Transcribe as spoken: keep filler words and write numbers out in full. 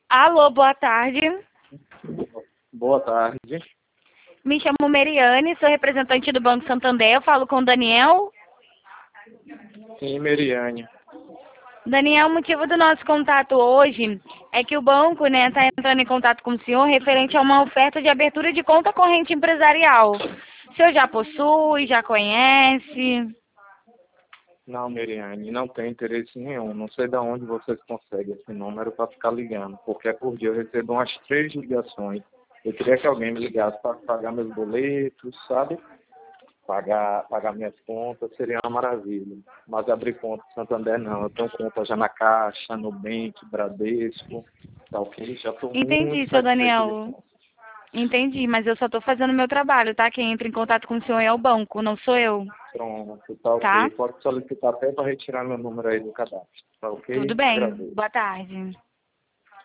Alô, boa tarde. Boa tarde. Me chamo Meriane, sou representante do Banco Santander. Eu falo com o Daniel. Sim, Meriane. Daniel, o motivo do nosso contato hoje é que o banco né, está entrando em contato com o senhor referente a uma oferta de abertura de conta corrente empresarial. O senhor já possui, já conhece? Não, Meriane, não tem interesse nenhum. Não sei de onde vocês conseguem esse número para ficar ligando, porque por dia eu recebo umas três ligações. Eu queria que alguém me ligasse para pagar meus boletos, sabe? Pagar, pagar minhas contas, seria uma maravilha. Mas abrir conta no Santander não. Eu tenho conta já na Caixa, Nubank, Bradesco, tá ok? Já estou Entendi, muito seu satisfeito Daniel. disso. Entendi, mas eu só estou fazendo o meu trabalho, tá? Quem entra em contato com o senhor é o banco, não sou eu, Pronto, tá tá? ok. Pode solicitar até para retirar meu número aí do cadastro. Tá ok? Tudo bem. Agradeço. Boa tarde.